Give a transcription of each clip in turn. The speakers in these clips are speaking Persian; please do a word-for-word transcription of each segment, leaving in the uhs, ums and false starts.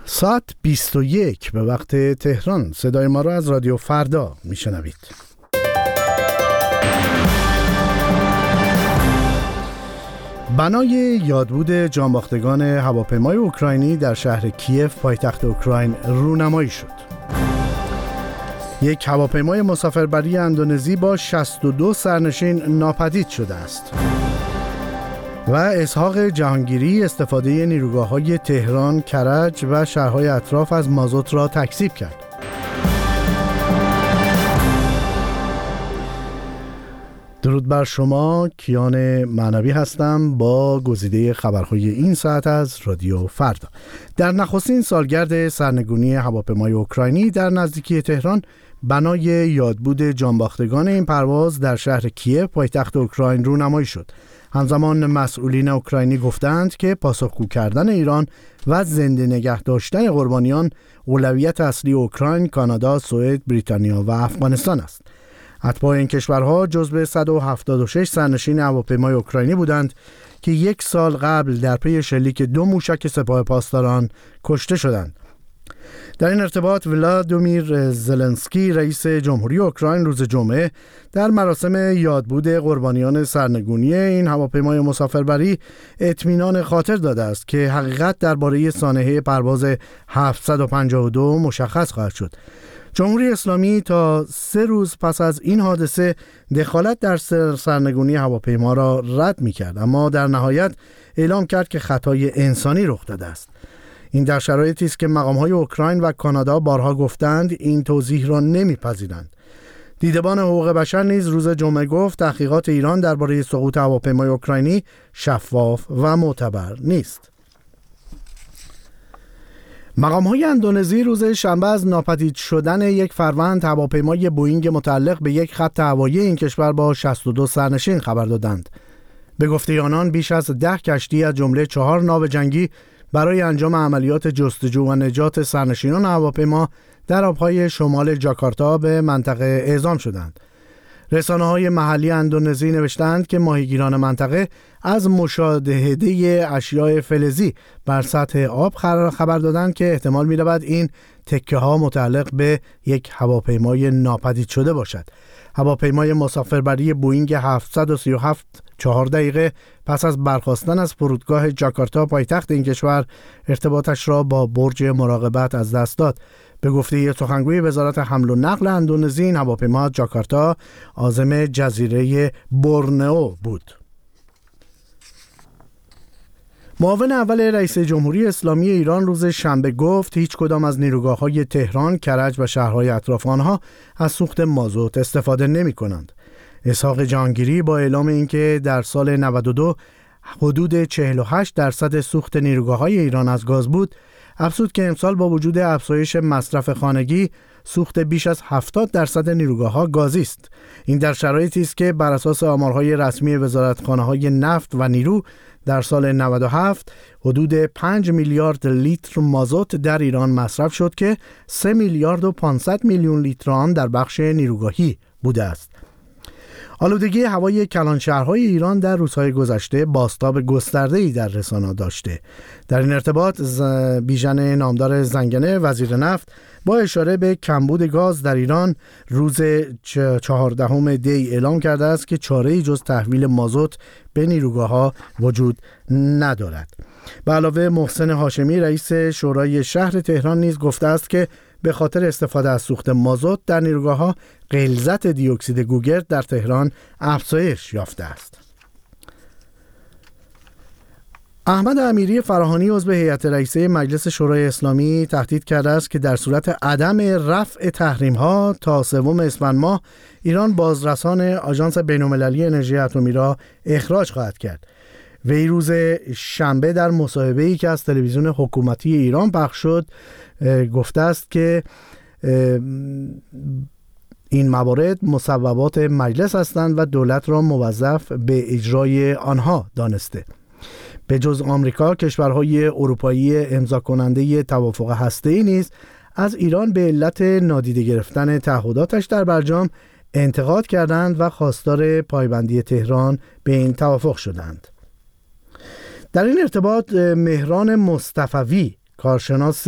ساعت بیست و یک به وقت تهران. صدای ما را از رادیو فردا میشنوید. بنای یادبود جانباختگان هواپیمای اوکراینی در شهر کیف پایتخت اوکراین رونمایی شد. یک هواپیمای مسافربری اندونزی با شصت و دو سرنشین ناپدید شده است. و اسحاق جهانگیری استفاده نیروگاه‌های تهران، کرج و شهرهای اطراف از مازوت را تکذیب کرد. درود بر شما، کیان معنوی هستم با گزیده خبرهای این ساعت از رادیو فردا. در نخستین سالگرد سرنگونی هواپیمای اوکراینی در نزدیکی تهران، بنای یادبود جانباختگان این پرواز در شهر کیف پایتخت اوکراین رونمایی شد. همزمان مسئولین اوکراینی گفتند که پاسخگو کردن ایران و زنده نگه داشتن قربانیان اولویت اصلی اوکراین، کانادا، سوئد، بریتانیا و افغانستان است. اتباع این کشورها جزو صد و هفتاد و شش سرنشین هواپیمای اوکراینی بودند که یک سال قبل در پی شلیک دو موشک سپاه پاسداران کشته شدند. در این ارتباط ولادیمیر زلنسکی رئیس جمهوری اوکراین روز جمعه در مراسم یادبود قربانیان سرنگونی این هواپیمای مسافربری اطمینان خاطر داده است که حقیقت درباره سانحه پرواز هفتصد و پنجاه و دو مشخص خواهد شد. جمهوری اسلامی تا سه روز پس از این حادثه دخالت در سرنگونی هواپیما را رد می‌کرد، اما در نهایت اعلام کرد که خطای انسانی رخ داده است. این در شرایطی است که مقام‌های اوکراین و کانادا بارها گفتند این توضیح را نمی‌پذیرند. دیدبان حقوق بشر نیز روز جمعه گفت تحقیقات ایران درباره سقوط هواپیمای اوکراینی شفاف و معتبر نیست. مقام‌های اندونزی روز شنبه از ناپدید شدن یک فروند هواپیمای بوئینگ متعلق به یک خط هوایی این کشور با شصت و دو سرنشین خبر دادند. به گفته آنان بیش از ده کشتی از جمله چهار ناو جنگی برای انجام عملیات جستجو و نجات سرنشینان هواپیما در آبهای شمال جاکارتا به منطقه اعزام شدند. رسانه‌های محلی اندونزی نوشتند که ماهیگیران منطقه از مشاهده اشیاء فلزی بر سطح آب خبر دادند که احتمال می‌رود این تکه‌ها متعلق به یک هواپیمای ناپدید شده باشد. هواپیمای مسافربری بوئینگ هفتصد و سی و هفت چهار دقیقه پس از برخاستن از فرودگاه جاکارتا پایتخت این کشور ارتباطش را با برج مراقبت از دست داد. به گفته سخنگوی وزارت حمل و نقل اندونزی، این هواپیما جاکارتا عازم جزیره بورنئو بود. معاون اول رئیس جمهوری اسلامی ایران روز شنبه گفت هیچ کدام از نیروگاه‌های تهران، کرج و شهرهای اطراف آنها از سوخت مازوت استفاده نمی‌کنند. اسحاق جهانگیری با اعلام اینکه در سال نود و دو حدود چهل و هشت درصد سوخت نیروگاه‌های ایران از گاز بود، افزود که امسال با وجود افزایش مصرف خانگی سوخت بیش از هفتاد درصد نیروگاه‌ها گازی است. این در شرایطی است که بر اساس آمارهای رسمی وزارتخانه‌های نفت و نیرو در سال نود و هفت حدود پنج میلیارد لیتر مازوت در ایران مصرف شد که سه میلیارد و پانصد میلیون لیتر آن در بخش نیروگاهی بوده است. آلودگی هوای کلانشهرهای ایران در روزهای گذشته بازتاب گسترده‌ای در رسانه‌ها داشته. در این ارتباط بیژن نامدار زنگنه وزیر نفت با اشاره به کمبود گاز در ایران روز چهاردهم دی اعلام کرده است که چاره‌ای جز تحویل مازوت به نیروگاه‌ها وجود ندارد. به علاوه محسن هاشمی رئیس شورای شهر تهران نیز گفته است که به خاطر استفاده از سوخت مازوت در نیروگاه‌ها غلظت دی اکسید گوگرد در تهران افزایش یافته است. احمد امیری فراهانی عضو هیئت رئیسه مجلس شورای اسلامی تهدید کرده است که در صورت عدم رفع تحریم‌ها تا سوم اسفند ماه ایران بازرسان آژانس بین‌المللی انرژی اتمی را اخراج خواهد کرد. وی روز شنبه در مصاحبه‌ای که از تلویزیون حکومتی ایران پخش شد گفته است که این موارد مصوبات مجلس هستند و دولت را موظف به اجرای آنها دانسته. به جز آمریکا، کشورهای اروپایی امضا کننده توافق هسته‌ای نیز از ایران به علت نادیده گرفتن تعهداتش در برجام انتقاد کردند و خواستار پایبندی تهران به این توافق شدند. در این ارتباط مهران مصطفوی کارشناس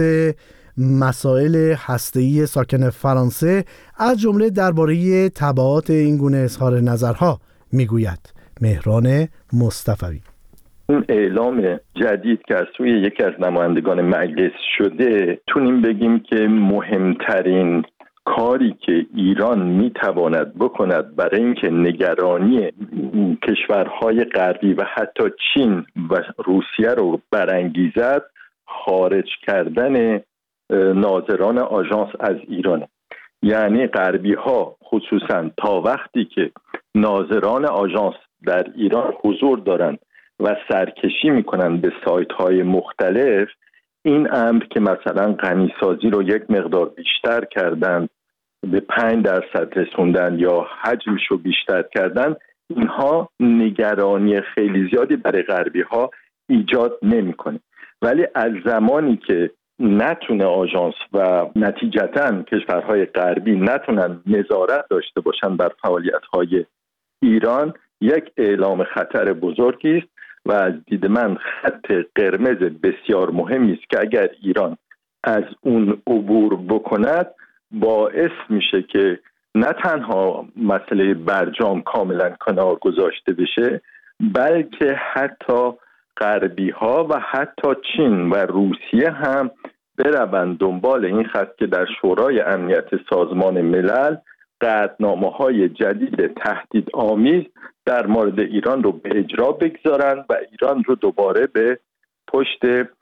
مسائل هسته‌ای ساکن فرانسه، از جمله درباره تبعات این گونه اظهار نظرها میگوید. مهران مصطفوی: این اعلام جدید که از سوی یکی از نمایندگان مجلس شده، تونیم بگیم که مهمترین کاری که ایران میتواند بکند برای اینکه نگرانی کشورهای غربی و حتی چین و روسیه رو برانگیزد، خارج کردن ناظران آژانس از ایرانه. یعنی غربی ها خصوصا تا وقتی که ناظران آژانس در ایران حضور دارند و سرکشی میکنن به سایت های مختلف، این امر که مثلا غنیسازی رو یک مقدار بیشتر کردن، به پنج درصد رسوندن یا حجمش رو بیشتر کردن، اینها نگرانی خیلی زیادی برای غربی ها ایجاد نمیکنه. ولی از زمانی که نتونه آژانس و نتیجتاً کشورهای غربی نتونن نظارت داشته باشن بر فعالیت‌های ایران، یک اعلام خطر بزرگی است و از دید من خط قرمز بسیار مهمی است که اگر ایران از اون عبور بکند، باعث میشه که نه تنها مسئله برجام کاملا کنار گذاشته بشه، بلکه حتی غربی ها و حتی چین و روسیه هم بروند دنبال این خط که در شورای امنیت سازمان ملل قطعنامه های جدید تهدید آمیز در مورد ایران رو به اجرا بگذارند و ایران رو دوباره به پشت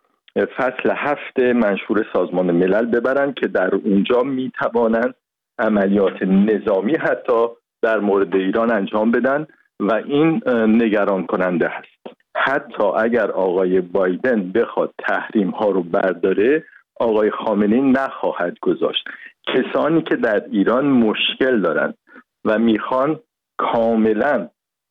فصل هفت منشور سازمان ملل ببرند که در اونجا میتوانند عملیات نظامی حتی در مورد ایران انجام بدن و این نگران کننده است. حتی اگر آقای بایدن بخواد تحریم ها رو برداره، آقای خامنه‌ای نخواهد گذاشت. کسانی که در ایران مشکل دارند و میخوان کاملا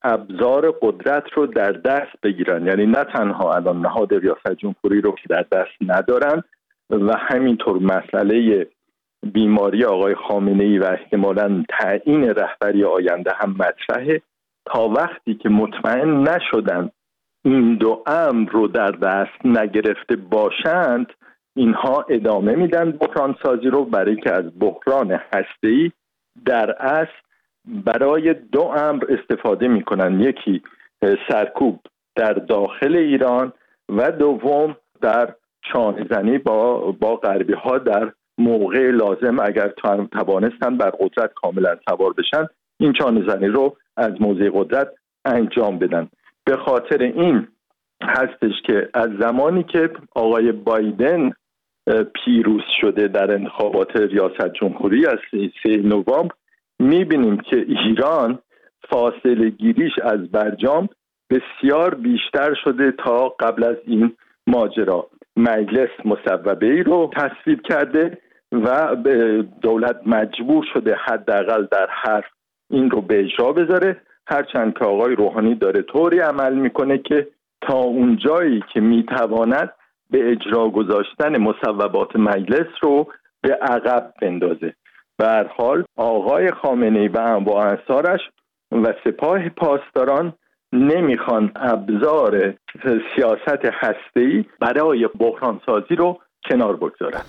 ابزار قدرت رو در دست بگیرن، یعنی نه تنها الان نهاد ریاست جمهوری رو که در دست ندارن و همینطور مسئله بیماری آقای خامنه‌ای و احتمالاً تعیین رهبری آینده هم مطرحه، تا وقتی که مطمئن نشدن این دو امر رو در دست نگرفته باشند، اینها ادامه میدن بحران سازی رو، برای که از بحران هسته‌ای در اصل برای دو امر استفاده میکنن: یکی سرکوب در داخل ایران و دوم در چانه زنی با با غربی ها در موقع لازم، اگر توانستن بر قدرت کاملا سوار بشن، این چانه زنی رو از موضع قدرت انجام بدن. به خاطر این هستش که از زمانی که آقای بایدن پیروز شده در انتخابات ریاست جمهوری از سه نوامبر، میبینیم که ایران فاصله گیریش از برجام بسیار بیشتر شده تا قبل از این ماجرا. مجلس مصوبه‌ای رو تصویب کرده و دولت مجبور شده حداقل در حرف این رو به اجرا بذاره، هرچند که آقای روحانی داره طوری عمل میکنه که تا اون جایی که میتواند به اجرا گذاشتن مصوبات مجلس رو به عقب بندازه. به هر حال آقای خامنه‌ای و انواع انصارش و سپاه پاسداران نمیخوان ابزار سیاست هسته‌ای برای بحران سازی رو کنار بگذارند.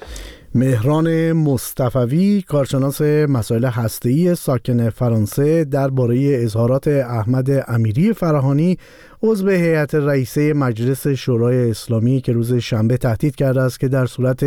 مهران مصطفوی، کارشناس مسائل هسته‌ای ساکن فرانسه، درباره اظهارات احمد امیری فراهانی عضو هیئت رئیسه مجلس شورای اسلامی که روز شنبه تهدید کرده است که در صورت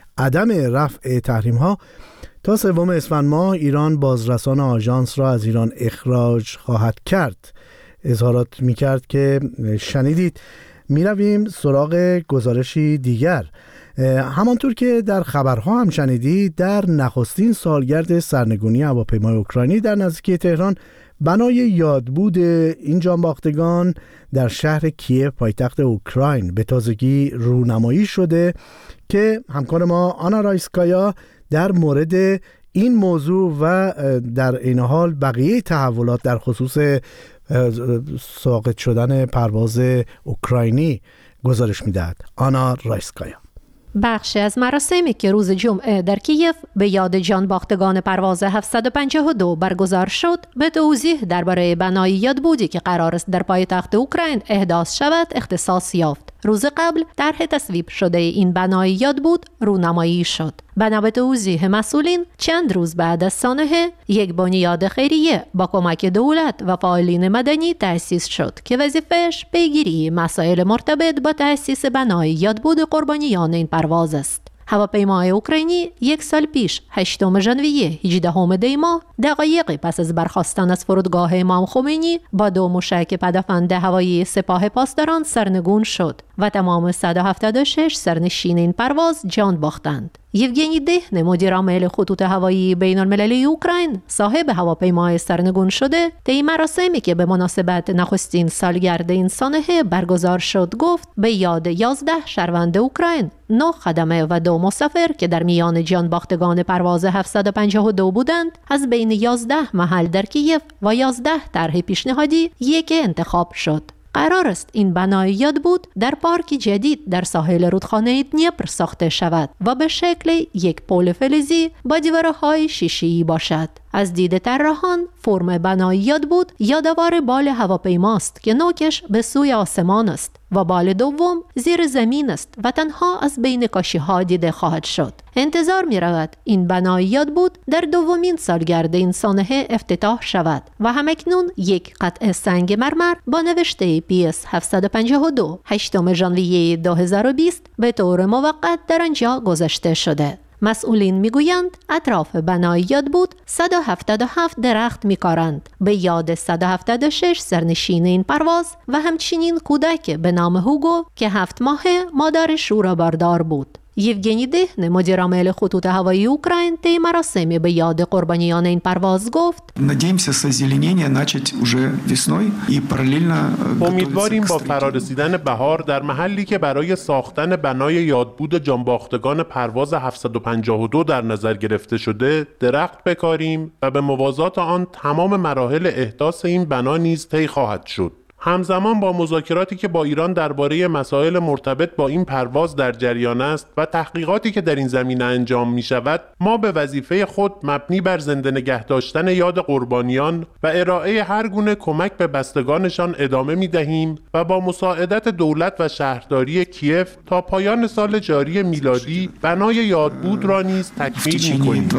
عدم رفع تحریم‌ها تا سوم اسفند ماه ایران بازرسان آژانس را از ایران اخراج خواهد کرد. اظهارات می‌کرد که شنیدید. می‌رویم سراغ گزارشی دیگر. همانطور که در خبرها هم شنیدید، در نخستین سالگرد سرنگونی هواپیمای اوکراینی در نزدیکی تهران، بنای یادبود این جانباختگان در شهر کیف پایتخت اوکراین به تازگی رونمایی شده که همکار ما آنا رایسکایا در مورد این موضوع و در این حال بقیه تحولات در خصوص ساقط شدن پرواز اوکراینی گزارش میدهد. آنا رایسکایا. بخشی از مراسمی که روز جمعه در کیف به یاد جانباختگان پرواز هفتصد و پنجاه و دو برگزار شد، به توضیح درباره بنای یادبودی که قرار است در پایتخت اوکراین احداث شود اختصاص یافت روز قبل طرح تصویب شده این بنای یاد بود رونمایی شد. بنا به توضیح مسئولین چند روز بعد از سانحه یک بنیاد خیریه با کمک دولت و فعالین مدنی تأسیس شد که وظیفه‌اش پیگیری مسائل مرتبط با تأسیس بنای یادبود قربانیان این پرواز است. هواپیمای اوکراینی یک سال پیش هشتم ژانویه هجدهم دی ماه دقایقی پس از برخاستن از فرودگاه امام خمینی با دو موشک پدافند هوایی سپاه پاسداران سرنگون شد و تمام صد و هفتاد و شش سرنشین این پرواز جان باختند. یوگنی دهن مدیر عامل خطوط هوایی بین المللی اوکراین صاحب هواپیمای سرنگون شده طی مراسمی که به مناسبت نخستین سالگرد این سانحه برگزار شد گفت به یاد یازده شهروند اوکراین، نه خدمه و دو مسافر که در میان جان باختگان پرواز هفتصد و پنجاه و دو بودند، از بین یازده محل در کیف و یازده طرح پیشنهادی یک انتخاب شد. قرار است این بنای یاد بود در پارک جدید در ساحل رودخانه دنیپر ساخته شود و به شکل یک پل فلزی با دیوارهای شیشه‌ای باشد. از دید طراحان فرم بنای یاد بود یادآور بال هواپیماست که نوکش به سوی آسمان است و بال دوم زیر زمین است و تنها از بین کاشی‌ها دیده خواهد شد. انتظار می رود این بنای یاد بود در دومین سالگرد این سانحه افتتاح شود و همکنون یک قطعه سنگ مرمر با نوشته پی اس هفتصد و پنجاه و دو هشتم ژانویه دو هزار و بیست به طور موقت در آنجا گذاشته شده. مسئولین میگویند اطراف بنای یاد بود صد و هفتاد و هفت درخت میکارند به یاد صد و هفتاد و شش سرنشین این پرواز و همچنین کودک به نام هوگو که هفت ماهه مادر شورا باردار بود. یوگنی دهن مدیر عامل خطوط هوایی اوکراین طی مراسمی به یاد قربانیان این پرواز گفت: امیدواریم با فرارسیدن بهار در محلی که برای ساختن بنای یادبود جانباختگان پرواز هفتصد و پنجاه و دو در نظر گرفته شده درخت بکاریم و به موازات آن تمام مراحل احداث این بنا نیز طی خواهد شد. همزمان با مذاکراتی که با ایران درباره مسائل مرتبط با این پرواز در جریان است و تحقیقاتی که در این زمینه انجام می شود، ما به وظیفه خود مبنی بر زنده نگه داشتن یاد قربانیان و ارائه هر گونه کمک به بستگانشان ادامه می دهیم و با مساعدت دولت و شهرداری کیف تا پایان سال جاری میلادی بنای یادبود را نیز تکمیل می کنیم.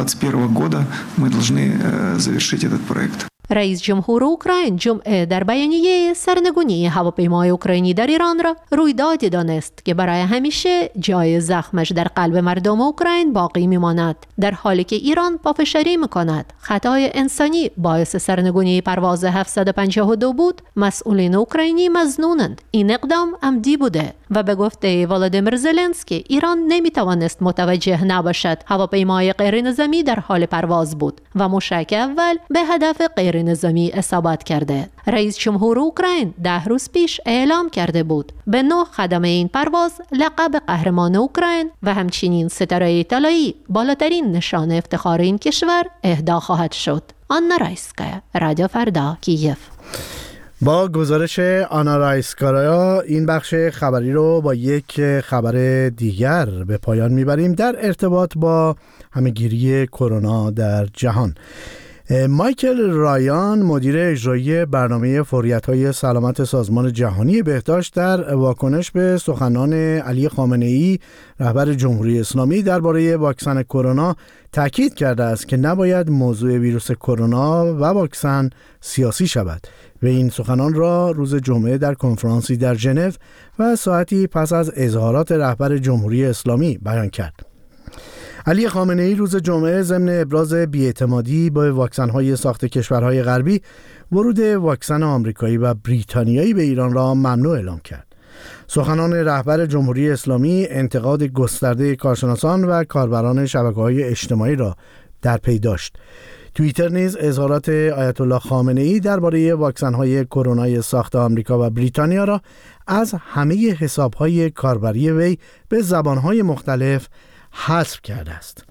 رئیس جمهور اوکراین جمعه در بیانیه سرنگونی هواپیمای اوکراینی در ایران را رویدادی دانست که برای همیشه جای زخمش در قلب مردم اوکراین باقی میماند، در حالی که ایران پافشاری میکند خطای انسانی باعث سرنگونی پرواز هفتصد و پنجاه و دو بود. مسئولین اوکراینی مظنونند این اقدام عمدی بوده و به گفته ولادیمیر زلنسکی ایران نمیتوانست متوجه نباشد هواپیمای غیر نظامی در حال پرواز بود و موشک اول به هدف غیر نظامی اصابت کرده. رئیس جمهور اوکراین ده روز پیش اعلام کرده بود به نه خدمه این پرواز لقب قهرمان اوکراین و همچنین ستاره طلایی، بالاترین نشان افتخار این کشور، اهدا خواهد شد. آنا رایسکایا، رادیو فردا، کیف. با گزارش آنا رایسکایا این بخش خبری رو با یک خبر دیگر به پایان میبریم در ارتباط با همهگیری کرونا در جهان. مایکل رایان مدیر اجرایی برنامه فوریت‌های سلامت سازمان جهانی بهداشت در واکنش به سخنان علی خامنه‌ای رهبر جمهوری اسلامی درباره واکسن کرونا تاکید کرده است که نباید موضوع ویروس کرونا و واکسن سیاسی شود و این سخنان را روز جمعه در کنفرانسی در ژنو و ساعتی پس از اظهارات رهبر جمهوری اسلامی بیان کرد. علی خامنه‌ای روز جمعه ضمن ابراز بی‌اعتمادی به واکسن‌های ساخت کشورهای غربی ورود واکسن آمریکایی و بریتانیایی به ایران را ممنوع اعلام کرد. سخنان رهبر جمهوری اسلامی انتقاد گسترده کارشناسان و کاربران شبکه‌های اجتماعی را در پی داشت. توییتر نیز اظهارات آیت الله خامنه‌ای درباره واکسن‌های کرونای ساخت آمریکا و بریتانیا را از همه حساب‌های کاربری وی به زبان‌های مختلف حذف کرده است.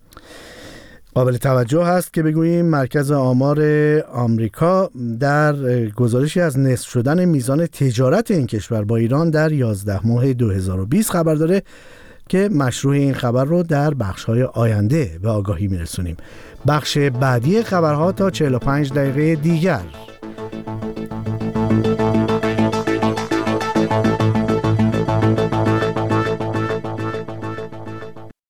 قابل توجه است که بگوییم مرکز آمار آمریکا در گزارشی از نصف شدن میزان تجارت این کشور با ایران در یازده ماه دو هزار و بیست خبر داره که مشروع این خبر رو در بخش‌های آینده به آگاهی میرسونیم. بخش بعدی خبرها تا چهل و پنج دقیقه دیگر.